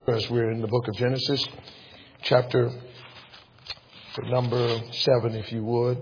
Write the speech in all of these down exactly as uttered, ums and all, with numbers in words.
As we're in the book of Genesis, chapter number seven, if you would.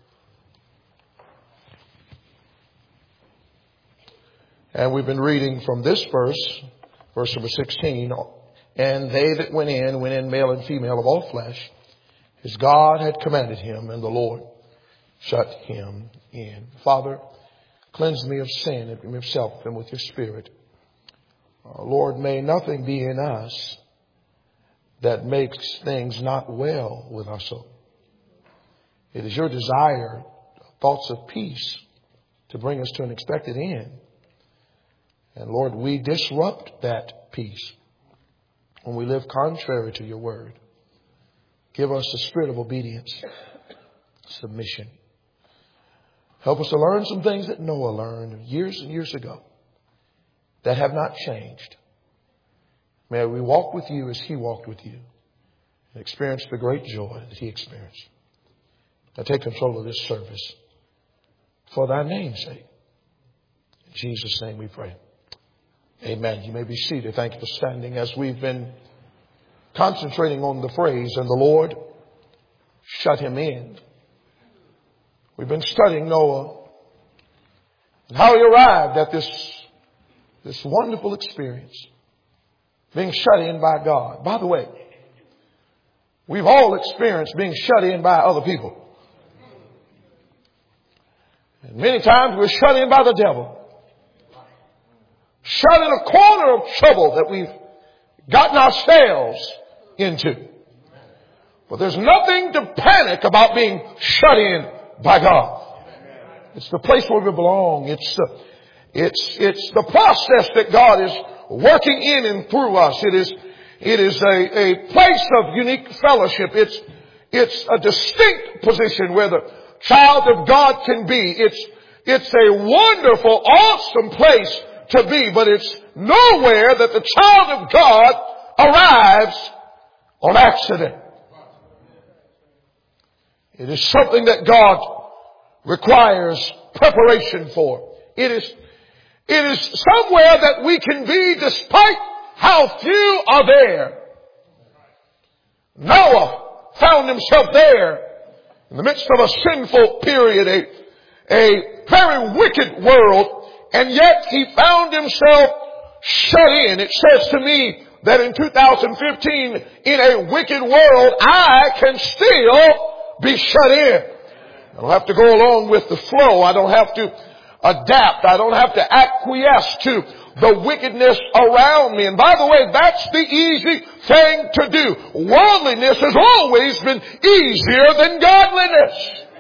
And we've been reading from this verse, verse number sixteen. And they that went in, went in male and female of all flesh, as God had commanded him, and the Lord shut him in. Father, cleanse me of sin and from self and with your Spirit. Uh, Lord, may nothing be in us that makes things not well with our soul. It is your desire, thoughts of peace, to bring us to an expected end. And Lord, we disrupt that peace when we live contrary to your word. Give us the spirit of obedience, submission. Help us to learn some things that Noah learned years and years ago that have not changed. May we walk with you as he walked with you and experience the great joy that he experienced. Now take control of this service for thy name's sake. In Jesus' name we pray. Amen. You may be seated. Thank you for standing as we've been concentrating on the phrase, and the Lord shut him in. We've been studying Noah and how he arrived at this This wonderful experience, being shut in by God. By the way, we've all experienced being shut in by other people. And many times we're shut in by the devil. Shut in a corner of trouble that we've gotten ourselves into. But there's nothing to panic about being shut in by God. It's the place where we belong. It's the It's, it's the process that God is working in and through us. It is, it is a, a place of unique fellowship. It's, it's a distinct position where the child of God can be. It's, it's a wonderful, awesome place to be, but it's nowhere that the child of God arrives on accident. It is something that God requires preparation for. It is It is somewhere that we can be despite how few are there. Noah found himself there in the midst of a sinful period, a, a very wicked world, and yet he found himself shut in. It says to me that in two thousand fifteen, in a wicked world, I can still be shut in. I don't have to go along with the flow. I don't have to adapt. I don't have to acquiesce to the wickedness around me. And by the way, that's the easy thing to do. Worldliness has always been easier than godliness.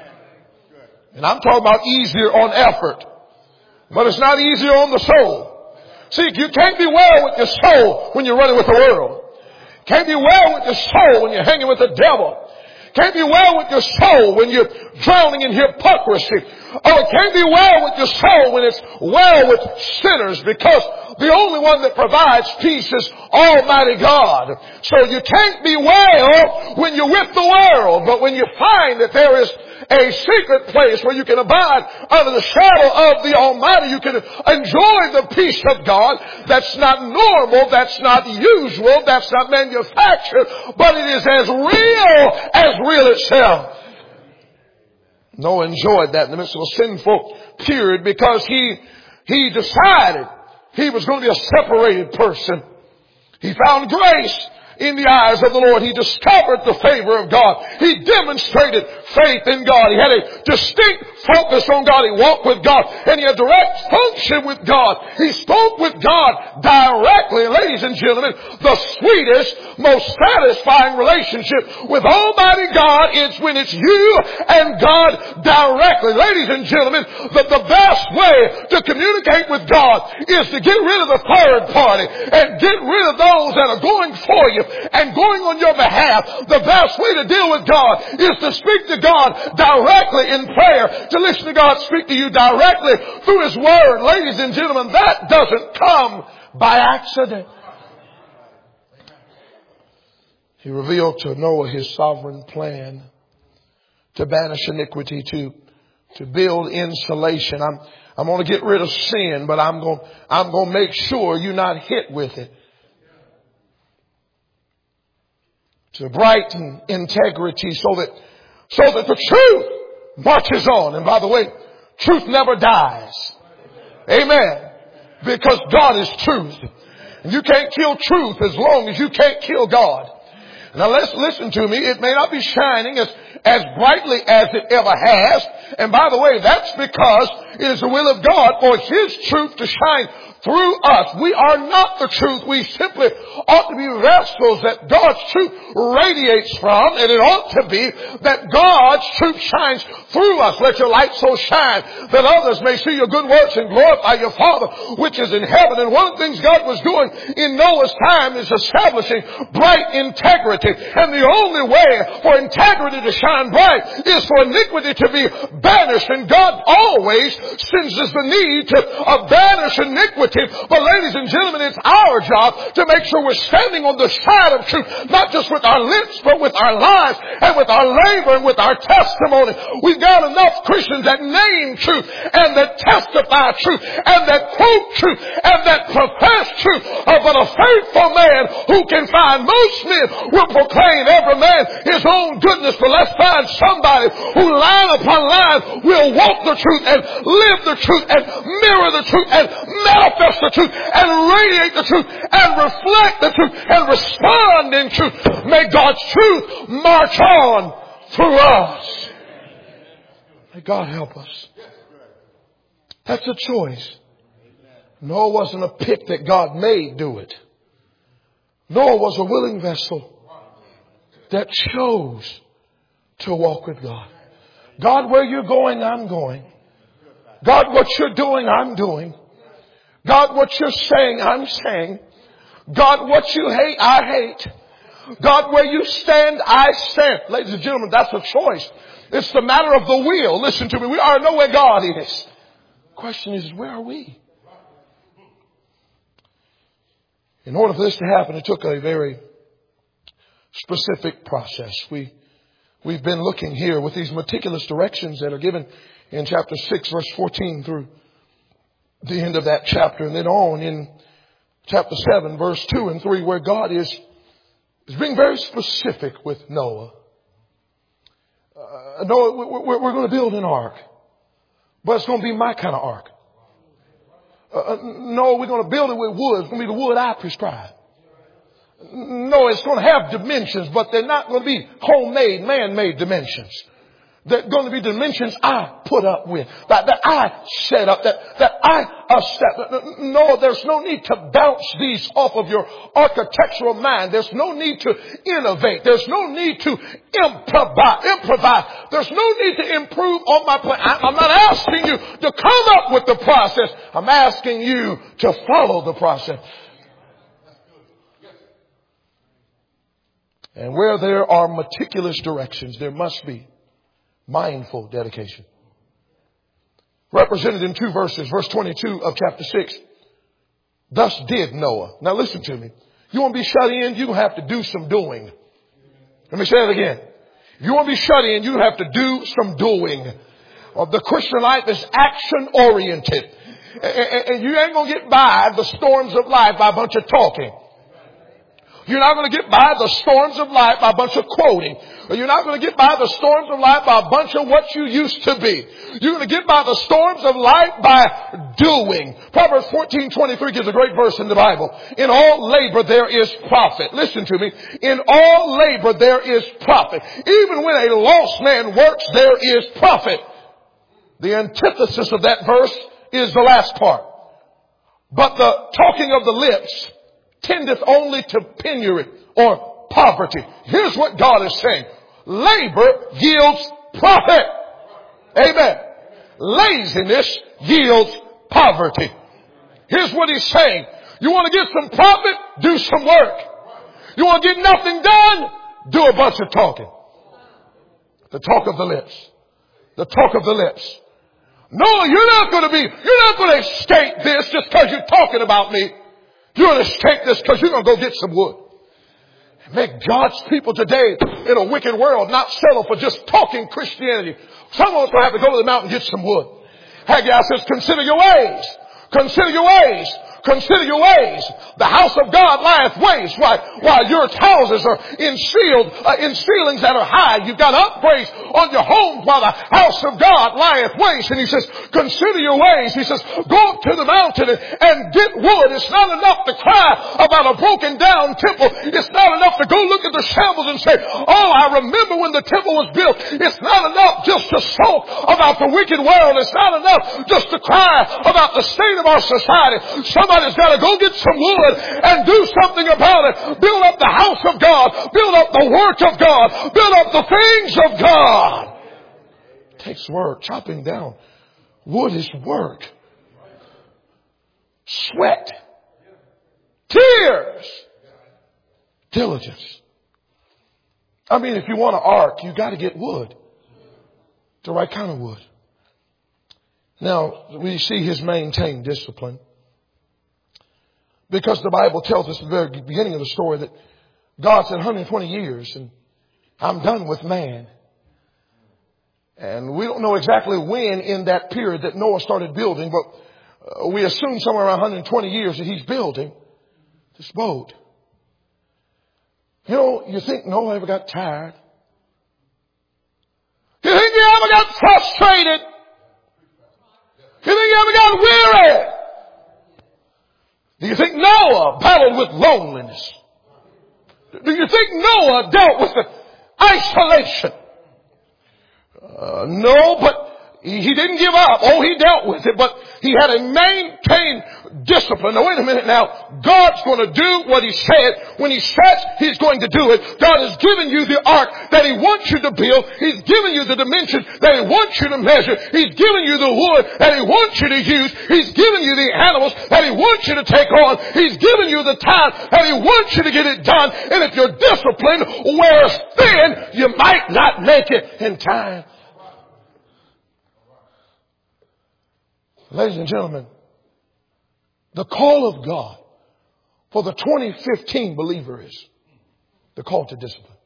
And I'm talking about easier on effort. But it's not easier on the soul. See, you can't be well with your soul when you're running with the world. Can't be well with your soul when you're hanging with the devil. Can't be well with your soul when you're drowning in hypocrisy. Or it can't be well with your soul when it's well with sinners, because the only one that provides peace is Almighty God. So you can't be well when you're with the world, but when you find that there is a secret place where you can abide under the shadow of the Almighty, you can enjoy the peace of God. That's not normal, that's not usual, that's not manufactured, but it is as real as real itself. Noah enjoyed that in the midst of a sinful period because he, he decided he was going to be a separated person. He found grace in the eyes of the Lord. He discovered the favor of God. He demonstrated faith in God. He had a distinct focus on God. He walked with God, and he had direct function with God. He spoke with God directly. Ladies and gentlemen, the sweetest, most satisfying relationship with Almighty God is when it's you and God directly. Ladies and gentlemen, the, the best way to communicate with God is to get rid of the third party and get rid of those that are going for you and going on your behalf. The best way to deal with God is to speak to God directly in prayer, to listen to God speak to you directly through His Word. Ladies and gentlemen, that doesn't come by accident. He revealed to Noah His sovereign plan to banish iniquity, to, to build insulation. I'm, I'm going to get rid of sin, but I'm going, I'm going to make sure you're not hit with it. to brighten integrity so that, so that the truth marches on. And by the way, truth never dies. Amen. Because God is truth. And you can't kill truth as long as you can't kill God. Now let's listen to me. It may not be shining as, as brightly as it ever has. And by the way, that's because it is the will of God for His truth to shine through us. We are not the truth. We simply ought to be vessels that God's truth radiates from, and it ought to be that God's truth shines through us. Let your light so shine that others may see your good works and glorify your Father which is in heaven. And one of the things God was doing in Noah's time is establishing bright integrity. And the only way for integrity to shine bright is for iniquity to be banished. And God always senses the need to uh, banish iniquity. But ladies and gentlemen, it's our job to make sure we're standing on the side of truth, not just with our lips, but with our lives and with our labor and with our testimony. We've got enough Christians that name truth and that testify truth and that quote truth and that profess truth. Uh, but a faithful man who can find most men will proclaim every man his own goodness. But let's find somebody who line upon line will walk the truth and live the truth and mirror the truth and manifest the truth and radiate the truth and reflect the truth and respond in truth. May God's truth march on through us. May God help us. That's a choice. Noah wasn't a pick that God made do it. Noah was a willing vessel that chose to walk with God. God, where you're going, I'm going. God, what you're doing, I'm doing. God, what you're saying, I'm saying. God, what you hate, I hate. God, where you stand, I stand. Ladies and gentlemen, that's a choice. It's the matter of the will. Listen to me. We already know where God is. The question is, where are we? In order for this to happen, it took a very specific process. We, we've been looking here with these meticulous directions that are given in chapter six, verse fourteen through the end of that chapter, and then on in chapter seven, verse two and three, where God is, is being very specific with Noah. Uh, Noah, we're, we're going to build an ark, but it's going to be my kind of ark. Uh, no, we're going to build it with wood. It's going to be the wood I prescribe. No, it's going to have dimensions, but they're not going to be homemade, man-made dimensions. They're going to be dimensions I put up with, that, that I set up, that, that I set. No, there's no need to bounce these off of your architectural mind. There's no need to innovate. There's no need to improvise. improvise. There's no need to improve on my plan. I, I'm not asking you to come up with the process. I'm asking you to follow the process. And where there are meticulous directions, there must be mindful dedication. Represented in two verses, verse twenty-two of chapter six. Thus did Noah. Now listen to me. You want to be shut in, you're going to have to do some doing. Let me say it again. If you want to be shut in, you have to do some doing. Well, the Christian life is action oriented. And you ain't going to get by the storms of life by a bunch of talking. You're not going to get by the storms of life by a bunch of quoting. You're not going to get by the storms of life by a bunch of what you used to be. You're going to get by the storms of life by doing. Proverbs fourteen twenty-three gives a great verse in the Bible. In all labor there is profit. Listen to me. In all labor there is profit. Even when a lost man works, there is profit. The antithesis of that verse is the last part. But the talking of the lips tendeth only to penury or poverty. Here's what God is saying. Labor yields profit. Amen. Laziness yields poverty. Here's what he's saying. You want to get some profit? Do some work. You want to get nothing done? Do a bunch of talking. The talk of the lips. The talk of the lips. No, you're not going to be, you're not going to escape this just because you're talking about me. You're going to escape this because you're going to go get some wood. Make God's people today in a wicked world not settle for just talking Christianity. Someone's going to have to go to the mountain and get some wood. Haggai says, consider your ways. Consider your ways. consider your ways. The house of God lieth waste, while, while your houses are in sealed, uh, in ceilings that are high. You've got upgrades on your homes while the house of God lieth waste. And he says, consider your ways. He says, go up to the mountain and, and get wood. It's not enough to cry about a broken down temple. It's not enough to go look at the shambles and say, oh, I remember when the temple was built. It's not enough just to sulk about the wicked world. It's not enough just to cry about the state of our society. Somebody's got to go get some wood and do something about it. Build up the house of God. Build up the work of God. Build up the things of God. It takes work. Chopping down wood is work. Sweat. Tears. Diligence. I mean, if you want an ark, you got to get wood. The right kind of wood. Now, we see his maintained discipline. Because the Bible tells us at the very beginning of the story that God said one hundred twenty years and I'm done with man. And we don't know exactly when in that period that Noah started building, but we assume somewhere around one hundred twenty years that he's building this boat. You know, you think Noah ever got tired? You think he ever got frustrated? You think he ever got weary? Do you think Noah battled with loneliness? Do you think Noah dealt with the isolation? Uh, no, but he, he didn't give up. Oh, he dealt with it, but he had a maintained discipline. Now, wait a minute now. God's going to do what he said. When he says he's going to do it, God has given you the ark that he wants you to build. He's given you the dimensions that he wants you to measure. He's given you the wood that he wants you to use. He's given you the animals that he wants you to take on. He's given you the time that he wants you to get it done. And if you're disciplined, whereas thin, you might not make it in time. Ladies and gentlemen, the call of God for the twenty fifteen believer is the call to discipline.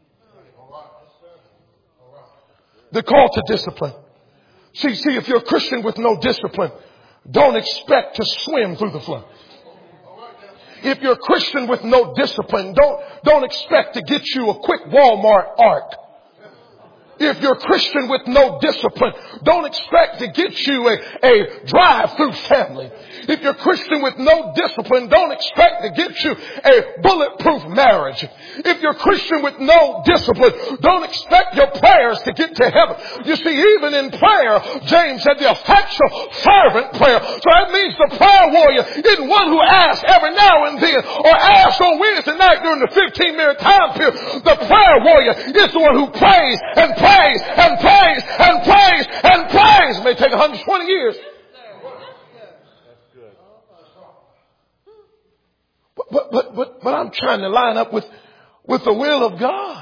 The call to discipline. See, see, if you're a Christian with no discipline, don't expect to swim through the flood. If you're a Christian with no discipline, don't, don't expect to get you a quick Walmart ark. If you're a Christian with no discipline, don't expect to get you a, a drive-through family. If you're a Christian with no discipline, don't expect to get you a bulletproof marriage. If you're a Christian with no discipline, don't expect your prayers to get to heaven. You see, even in prayer, James said the effectual fervent prayer. So that means the prayer warrior isn't one who asks every now and then or asks on Wednesday night during the fifteen minute time period. The prayer warrior is the one who prays and prays. Praise and praise and praise and praise. It may take one hundred twenty years. But, but, but, but, but I'm trying to line up with, with the will of God.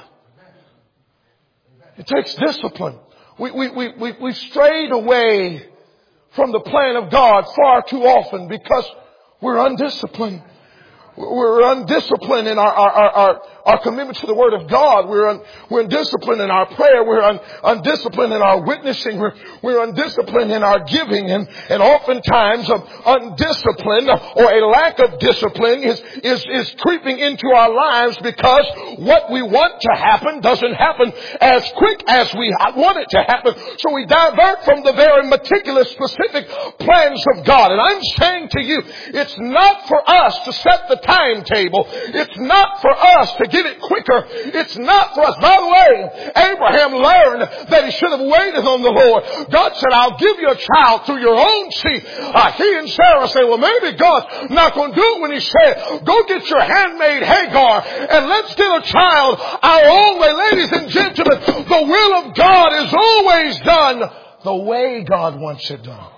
It takes discipline. We, we, we, we, we've strayed away from the plan of God far too often because we're undisciplined. We're undisciplined in our, our, our, our, our commitment to the Word of God. We're, un, we're undisciplined in our prayer. We're un, undisciplined in our witnessing. We're, we're undisciplined in our giving. And, and oftentimes um, undiscipline or a lack of discipline is, is, is creeping into our lives because what we want to happen doesn't happen as quick as we want it to happen. So we divert from the very meticulous, specific plans of God. And I'm saying to you, it's not for us to set the timetable. It's not for us to get it quicker. It's not for us. By the way, Abraham learned that he should have waited on the Lord. God said, I'll give you a child through your own seed. Uh, he and Sarah say, well, maybe God's not going to do it when he said, go get your handmaid Hagar and let's get a child our own way. Ladies and gentlemen, the will of God is always done the way God wants it done.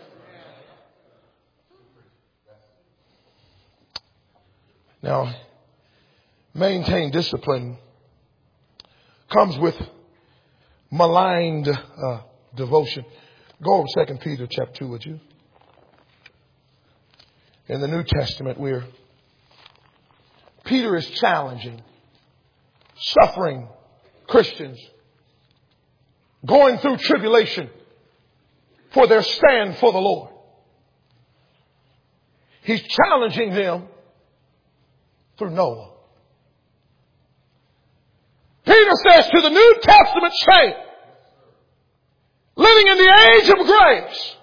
Now, maintain discipline comes with maligned uh, devotion. Go over Second Peter chapter two, would you? In the New Testament, we're Peter is challenging suffering Christians going through tribulation for their stand for the Lord. He's challenging them through Noah. Peter says to the New Testament saint, living in the age of grace,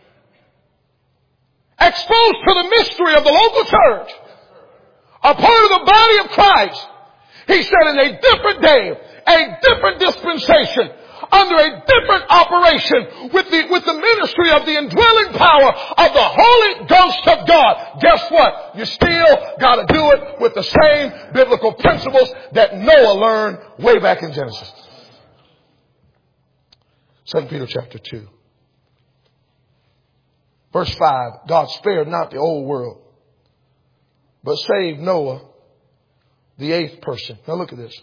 exposed to the mystery of the local church, a part of the body of Christ, he said in a different day, a different dispensation, under a different operation, with the, with the ministry of the indwelling power of the Holy Ghost of God. Guess what? You still got to do it with the same biblical principles that Noah learned way back in Genesis. Second Peter chapter two. Verse five, God spared not the old world, but saved Noah, the eighth person. Now look at this.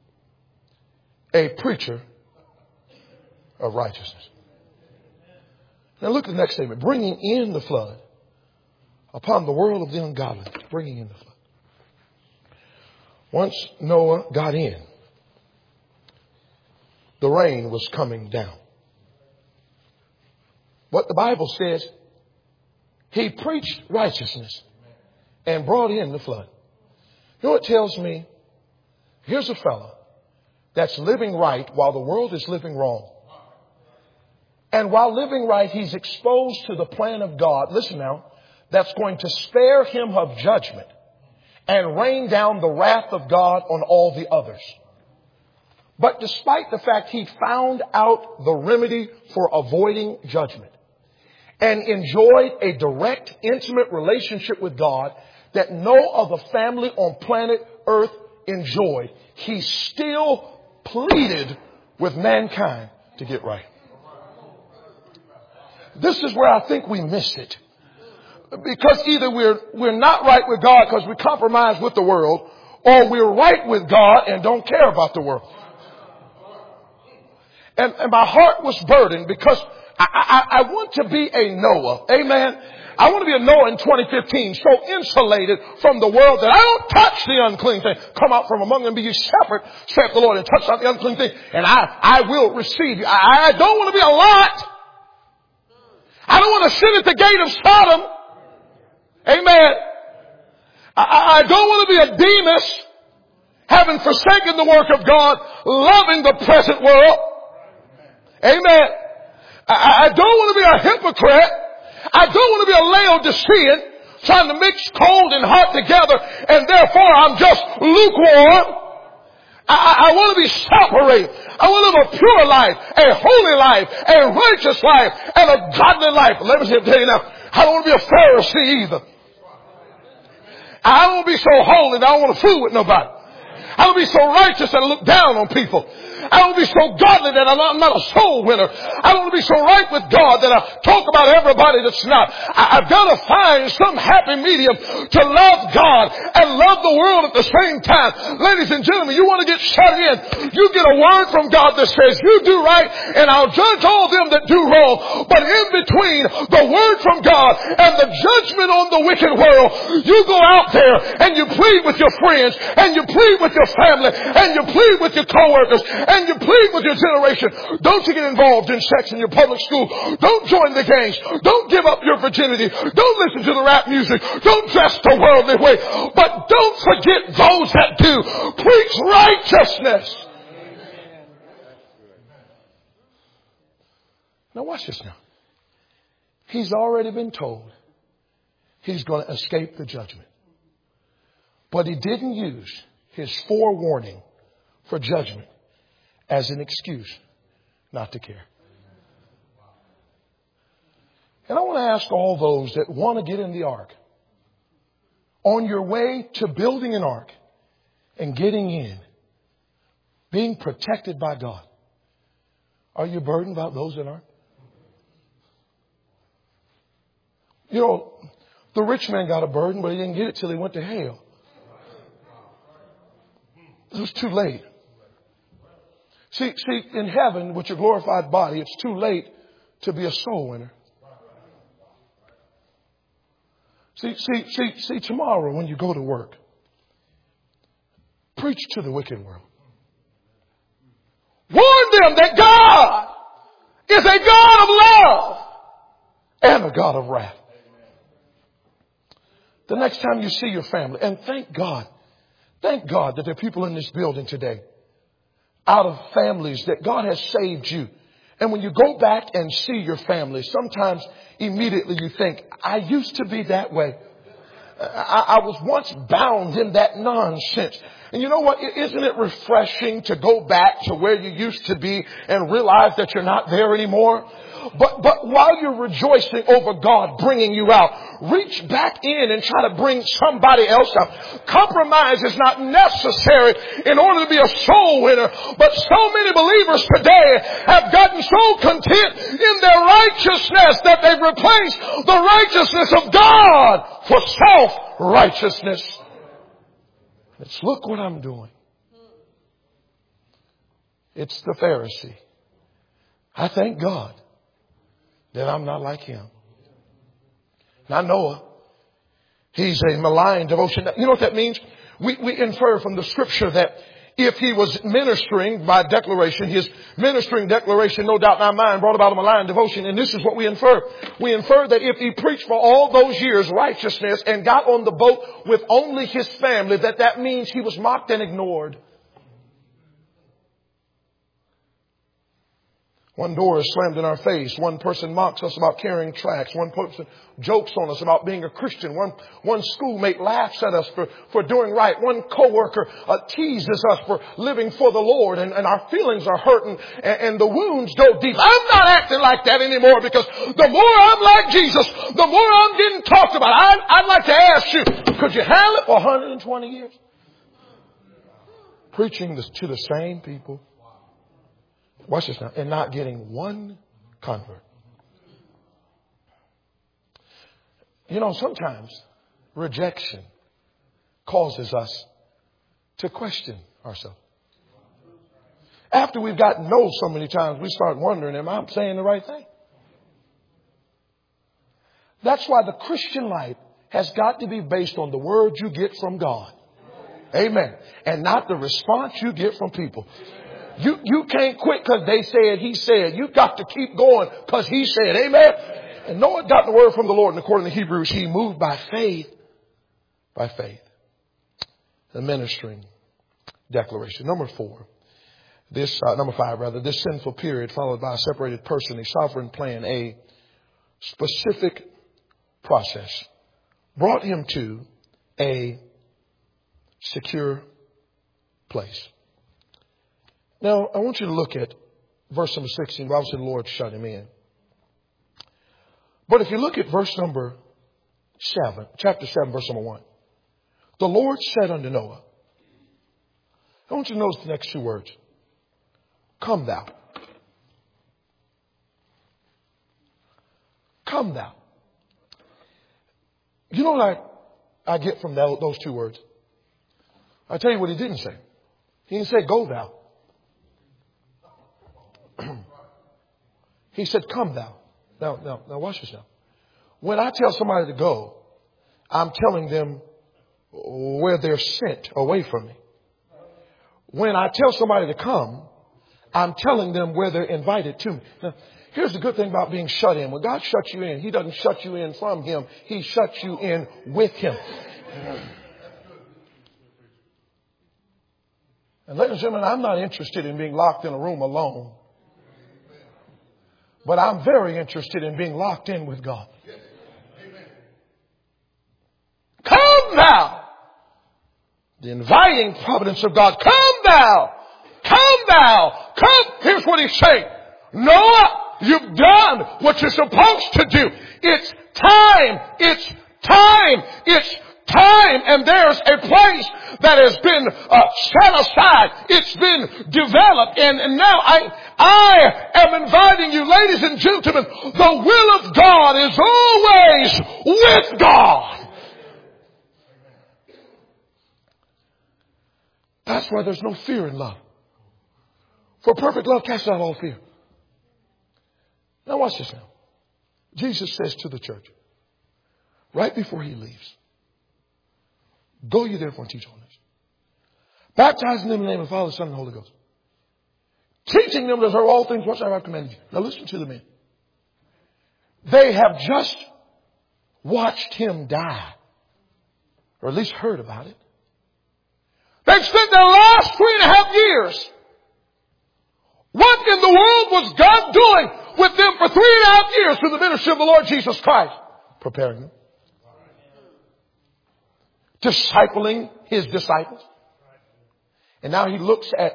A preacher of righteousness. Now look at the next statement. Bringing in the flood upon the world of the ungodly. Bringing in the flood. Once Noah got in, the rain was coming down. What the Bible says, he preached righteousness and brought in the flood. You know what it tells me? Here's a fella that's living right while the world is living wrong. And while living right, he's exposed to the plan of God. Listen now, that's going to spare him of judgment and rain down the wrath of God on all the others. But despite the fact he found out the remedy for avoiding judgment and enjoyed a direct, intimate relationship with God that no other family on planet Earth enjoyed, he still pleaded with mankind to get right. This is where I think we miss it. Because either we're, we're not right with God because we compromise with the world, or we're right with God and don't care about the world. And, and my heart was burdened because I, I, I want to be a Noah. Amen. I want to be a Noah in twenty fifteen, so insulated from the world that I don't touch the unclean thing. Come out from among them, be ye separate, saith the Lord, and touch not the unclean thing, and I, I will receive you. I, I don't want to be a Lot. I don't want to sit at the gate of Sodom. Amen. I, I don't want to be a Demas, having forsaken the work of God, loving the present world. Amen. I, I don't want to be a hypocrite. I don't want to be a Laodicean, trying to mix cold and hot together, and therefore I'm just lukewarm. I, I, I want to be separated. I want to live a pure life, a holy life, a righteous life, and a godly life. Let me tell you now, I don't want to be a Pharisee either. I don't want to be so holy that I don't want to fool with nobody. I don't want to be so righteous that I look down on people. I don't want to be so godly that I'm not, I'm not a soul winner. I don't want to be so right with God that I talk about everybody that's not. I, I've got to find some happy medium to love God and love the world at the same time. Ladies and gentlemen, you want to get shut in, you get a word from God that says you do right and I'll judge all them that do wrong. But in between the word from God and the judgment on the wicked world, you go out there and you plead with your friends and you plead with your family and you plead with your coworkers and you plead with your generation. Don't you get involved in sex in your public school. Don't join the gangs. Don't give up your virginity. Don't listen to the rap music. Don't dress the worldly way. But don't forget those that do. Preach righteousness. Now watch this now. He's already been told he's going to escape the judgment. But he didn't use his forewarning for judgment as an excuse not to care. And I want to ask all those that want to get in the ark, on your way to building an ark and getting in, being protected by God, are you burdened about those that aren't? You know, the rich man got a burden, but he didn't get it till he went to hell. It was too late. See, see, in heaven, with your glorified body, it's too late to be a soul winner. See, see, see, see, tomorrow when you go to work, preach to the wicked world. Warn them that God is a God of love and a God of wrath. The next time you see your family, and thank God, thank God that there are people in this building today out of families that God has saved you. And when you go back and see your family, sometimes immediately you think, I used to be that way. I, I was once bound in that nonsense. And you know what? Isn't it refreshing to go back to where you used to be and realize that you're not there anymore? But, but while you're rejoicing over God bringing you out, reach back in and try to bring somebody else out. Compromise is not necessary in order to be a soul winner. But so many believers today have gotten so content in their righteousness that they've replaced the righteousness of God for self-righteousness. It's, look what I'm doing. It's the Pharisee. I thank God that I'm not like him. Now Noah, he's a malign devotion. You know what that means? We, we infer from the scripture that if he was ministering by declaration, his ministering declaration, no doubt in our mind, brought about a malign devotion. And this is what we infer. We infer that if he preached for all those years righteousness and got on the boat with only his family, that that means he was mocked and ignored. One door is slammed in our face. One person mocks us about carrying tracts. One person jokes on us about being a Christian. One, one schoolmate laughs at us for, for doing right. One coworker uh, teases us for living for the Lord, and, and our feelings are hurting and, and the wounds go deep. I'm not acting like that anymore, because the more I'm like Jesus, the more I'm getting talked about. I, I'd like to ask you, could you handle it for one hundred twenty years? Preaching this to the same people. Watch this now. And not getting one convert. You know, sometimes rejection causes us to question ourselves. After we've gotten no so many times, we start wondering, am I saying the right thing? That's why the Christian life has got to be based on the word you get from God. Amen. And not the response you get from people. You, you can't quit because they said, he said. You've got to keep going because he said. Amen. And Noah got the word from the Lord. And according to Hebrews, he moved by faith. By faith. The ministering declaration. Number four. This, uh, number five rather, this sinful period followed by a separated person, a sovereign plan, a specific process brought him to a secure place. Now, I want you to look at verse number sixteen. The Bible said the Lord shut him in. But if you look at verse number seven, chapter seven, verse number one. The Lord said unto Noah. I want you to notice the next two words. Come thou. Come thou. You know what I, I get from that, those two words? I'll tell you what he didn't say. He didn't say go thou. He said, come thou. Now, now, now watch this now. When I tell somebody to go, I'm telling them where they're sent away from me. When I tell somebody to come, I'm telling them where they're invited to me. Now, here's the good thing about being shut in. When God shuts you in, he doesn't shut you in from him. He shuts you in with him. And ladies and gentlemen, I'm not interested in being locked in a room alone. But I'm very interested in being locked in with God. Come thou. The inviting providence of God. Come thou. Come thou. Come. Here's what he's saying. Noah, you've done what you're supposed to do. It's time. It's time. It's time. And there's a place that has been uh, set aside. It's been developed. And, and now I, I am inviting you, ladies and gentlemen, the will of God is always with God. That's why there's no fear in love. For perfect love casts out all fear. Now watch this now. Jesus says to the church, right before he leaves, go ye therefore and teach all nations, baptizing them in the name of the Father, Son, and Holy Ghost, teaching them to observe all things whatsoever I've commanded you. Now listen to the men. They have just watched him die. or at least heard about it. They've spent their last three and a half years. What in the world was God doing with them for three and a half years through the ministry of the Lord Jesus Christ? Preparing them. Discipling His disciples. And now He looks at,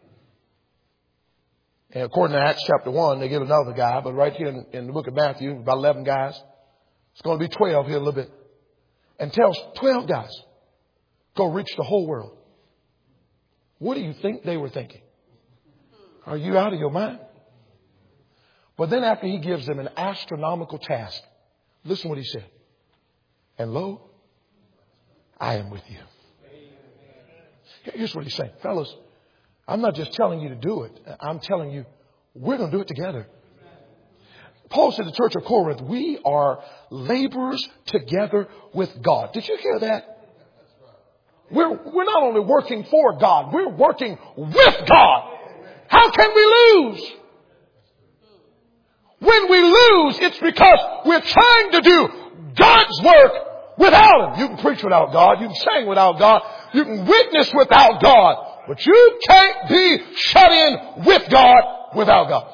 and according to Acts chapter one, they give another guy, but right here in, in the book of Matthew, about eleven guys. It's going to be twelve here in a little bit. And tells twelve guys, go reach the whole world. What do you think they were thinking? Are you out of your mind? But then after He gives them an astronomical task, listen what He said. And lo, I am with you. Here's what He's saying. Fellas, I'm not just telling you to do it. I'm telling you, we're going to do it together. Paul said to the church of Corinth, we are laborers together with God. Did you hear that? We're, we're not only working for God, we're working with God. How can we lose? When we lose, it's because we're trying to do God's work without Him. You can preach without God. You can sing without God. You can witness without God. But you can't be shut in with God without God.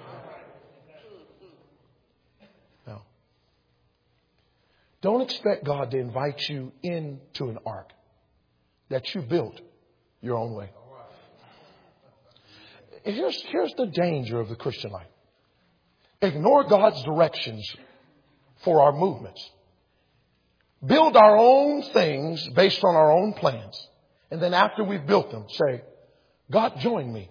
No. Don't expect God to invite you into an ark that you built your own way. Here's, here's the danger of the Christian life. Ignore God's directions for our movements. Build our own things based on our own plans. And then after we've built them, say, God, join me.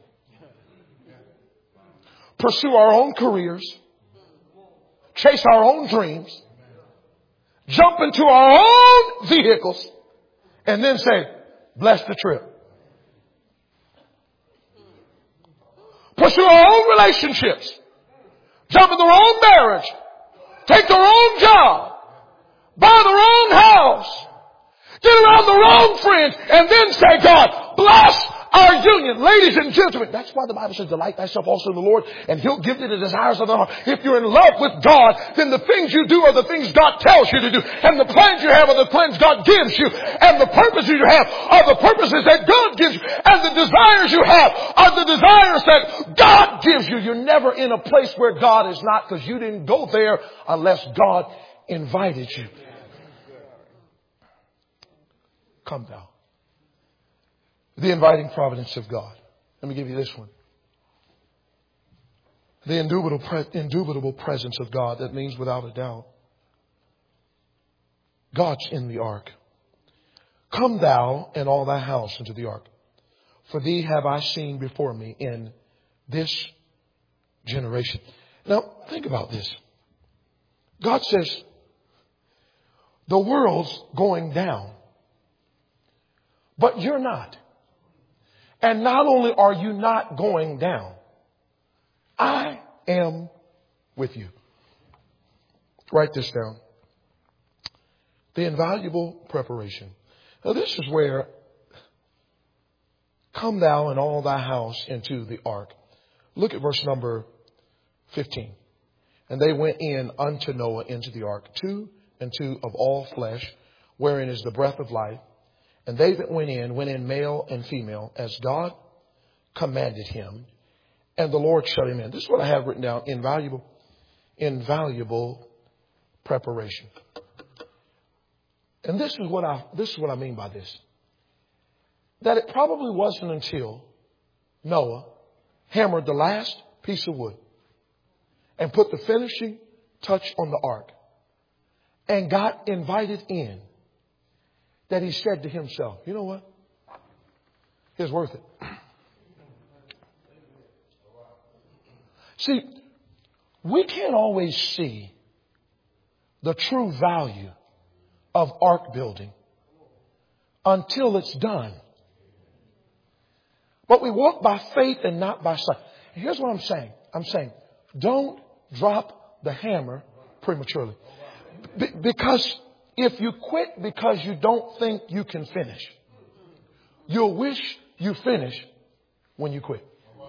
Pursue our own careers. Chase our own dreams. Jump into our own vehicles. And then say, bless the trip. Pursue our own relationships. Jump in their own marriage. Take their own job. Buy their own house. Get around the wrong friends. And then say, God, bless our union. Ladies and gentlemen, that's why the Bible says, delight thyself also in the Lord, and He'll give thee the desires of the heart. If you're in love with God, then the things you do are the things God tells you to do. And the plans you have are the plans God gives you. And the purposes you have are the purposes that God gives you. And the desires you have are the desires that God gives you. You're never in a place where God is not, because you didn't go there unless God invited you. Come thou. The inviting providence of God. Let me give you this one. The indubitable, pre- indubitable presence of God. That means without a doubt. God's in the ark. Come thou and all thy house into the ark. For thee have I seen before me in this generation. Now, think about this. God says, the world's going down. But you're not. And not only are you not going down, I am with you. Write this down. The invaluable preparation. Now this is where, come thou and all thy house into the ark. Look at verse number fifteen. And they went in unto Noah into the ark, two and two of all flesh, wherein is the breath of life. And they that went in, went in male and female, as God commanded him. And the Lord shut him in. This is what I have written down. Invaluable, invaluable preparation. And this is what I, this is what I mean by this. That it probably wasn't until Noah hammered the last piece of wood and put the finishing touch on the ark and got invited in, that he said to himself, you know what? It's worth it. See, we can't always see the true value of ark building until it's done. But we walk by faith and not by sight. Here's what I'm saying. I'm saying, don't drop the hammer prematurely. Be- because if you quit because you don't think you can finish, you'll wish you finish when you quit.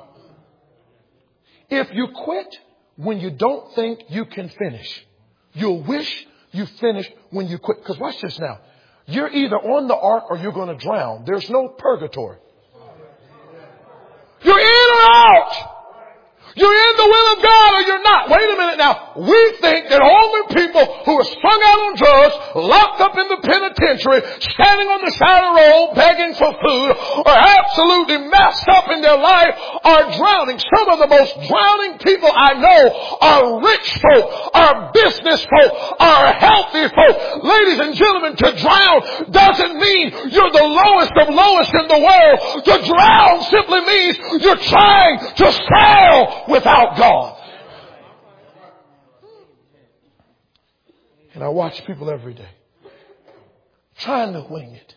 If you quit when you don't think you can finish, you'll wish you finished when you quit. Because watch this now. You're either on the ark or you're going to drown. There's no purgatory. You're in or out. You're in the will of God or you're not. Wait a minute now. We think that only people who are strung out on drugs, locked up in the penitentiary, standing on the side of the road begging for food, or absolutely messed up in their life are drowning. Some of the most drowning people I know are rich folk, are business folk, are healthy folk. Ladies and gentlemen, to drown doesn't mean you're the lowest of lowest in the world. To drown simply means you're trying to sail without God. And I watch people every day trying to wing it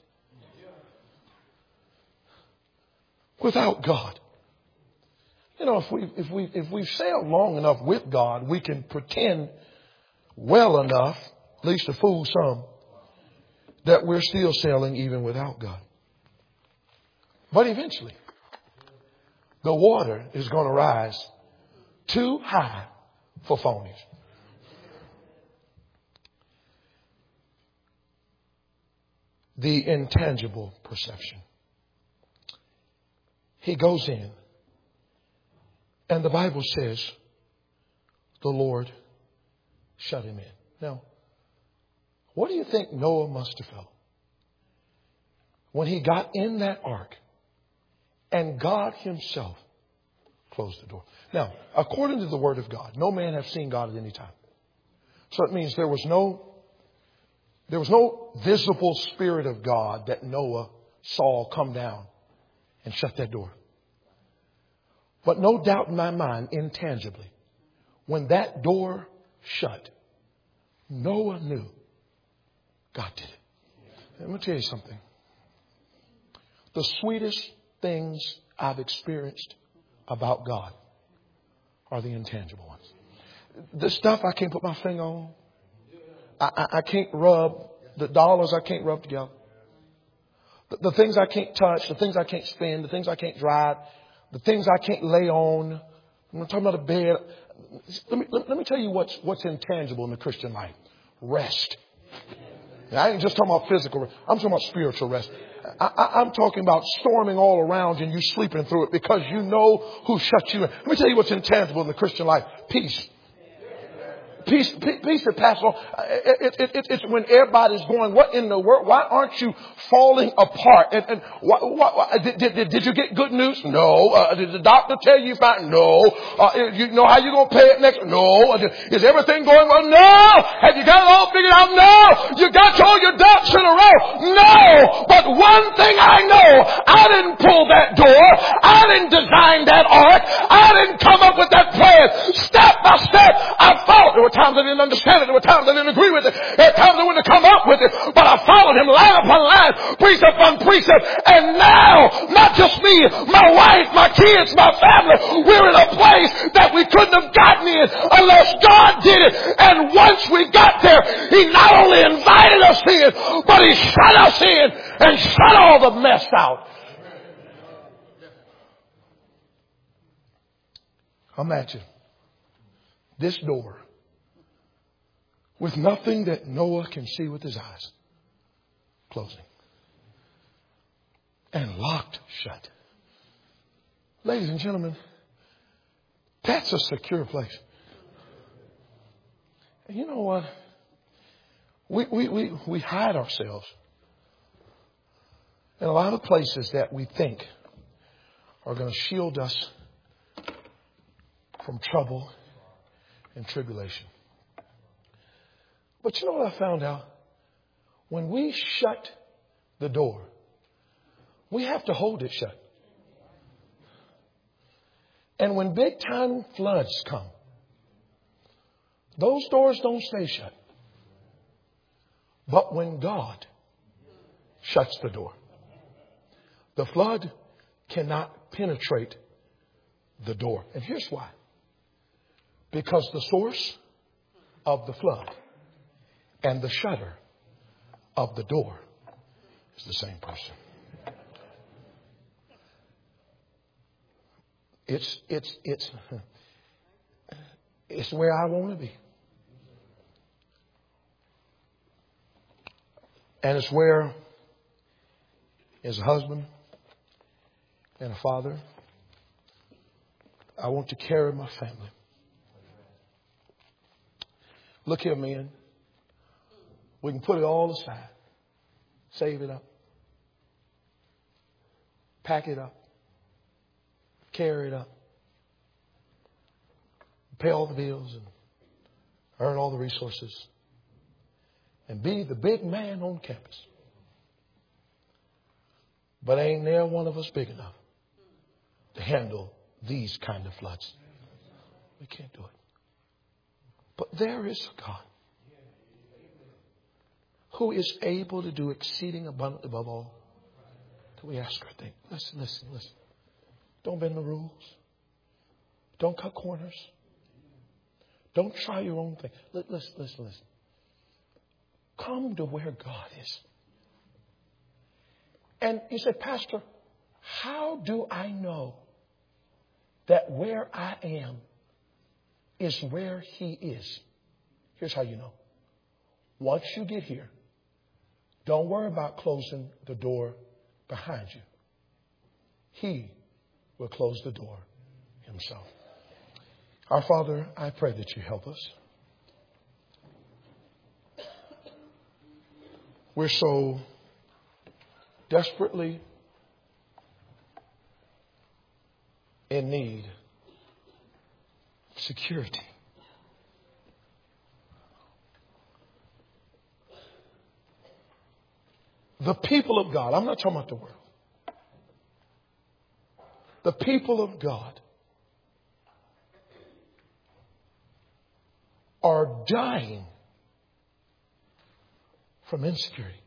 without God. You know, if we if we if we've sailed long enough with God, we can pretend well enough, at least to fool some, that we're still sailing even without God. But eventually, the water is going to rise too high for phonies. The intangible perception. He goes in, and the Bible says the Lord shut him in. Now, what do you think Noah must have felt when he got in that ark and God himself closed the door? Now, according to the word of God, no man hath seen God at any time. So it means there was no, there was no visible spirit of God that Noah saw come down and shut that door. But no doubt in my mind, intangibly, when that door shut, Noah knew God did it. Let me tell you something. The sweetest things I've experienced about God are the intangible ones. The stuff I can't put my finger on. I, I, I can't rub. The dollars I can't rub together. The, the things I can't touch. The things I can't spend. The things I can't drive. The things I can't lay on. I'm not talking about a bed. Let me, let, let me tell you what's, what's intangible in the Christian life. Rest. Now, I ain't just talking about physical rest. I'm talking about spiritual rest. I, I, I'm talking about storming all around you and you sleeping through it because you know who shut you in. Let me tell you what's intangible in the Christian life. Peace. Peace, peace that passes on. It, it, it, it's when everybody's going, what in the world? Why aren't you falling apart? And, and why, why, did, did, did you get good news? No. Uh, did the doctor tell you fine? No. Uh, you know how you're going to pay it next? No. Is everything going well? No. Have you got it all figured out? No. You got all your ducks in a row? No. But one thing I know, I didn't pull that door. I didn't design that ark. I didn't come up with that plan. Step by step, I followed. There were times I didn't understand it. There were times I didn't agree with it. There were times I wouldn't come up with it. But I followed him line upon line, precept upon precept. And now, not just me, my wife, my kids, my family, we're in a place that we couldn't have gotten in unless God did it. And once we got there, he not only invited us in, but he shut us in and shut all the mess out. Imagine this door with nothing that Noah can see with his eyes closing and locked shut. Ladies and gentlemen, that's a secure place. And you know what? We, we, we, we hide ourselves in a lot of places that we think are going to shield us from trouble and tribulation. But you know what I found out? When we shut the door, we have to hold it shut. And when big time floods come, those doors don't stay shut. But when God shuts the door, the flood cannot penetrate the door. And here's why. Because the source of the flood and the shutter of the door is the same person. It's, it's, it's, it's where I want to be. And it's where, as a husband and a father, I want to carry my family. Look here, men. We can put it all aside. Save it up. Pack it up. Carry it up. Pay all the bills and earn all the resources. And be the big man on campus. But ain't there one of us big enough to handle these kind of floods. We can't do it. But there is a God who is able to do exceeding abundantly above all that we ask or think. Listen, listen, listen. Don't bend the rules. Don't cut corners. Don't try your own thing. Listen, listen, listen. Come to where God is. And you say, Pastor, how do I know that where I am is where He is? Here's how you know. Once you get here, don't worry about closing the door behind you. He will close the door Himself. Our Father, I pray that you help us. We're so desperately in need of security. The people of God, I'm not talking about the world. The people of God are dying from insecurity.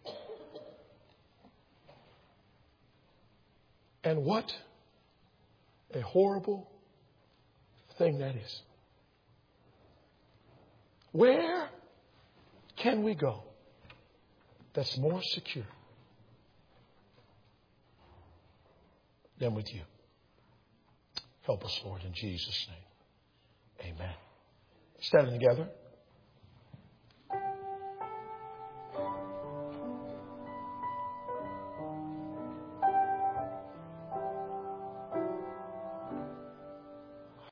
And what a horrible thing that is. Where can we go that's more secure than with you? Help us, Lord, in Jesus' name. Amen. Standing together.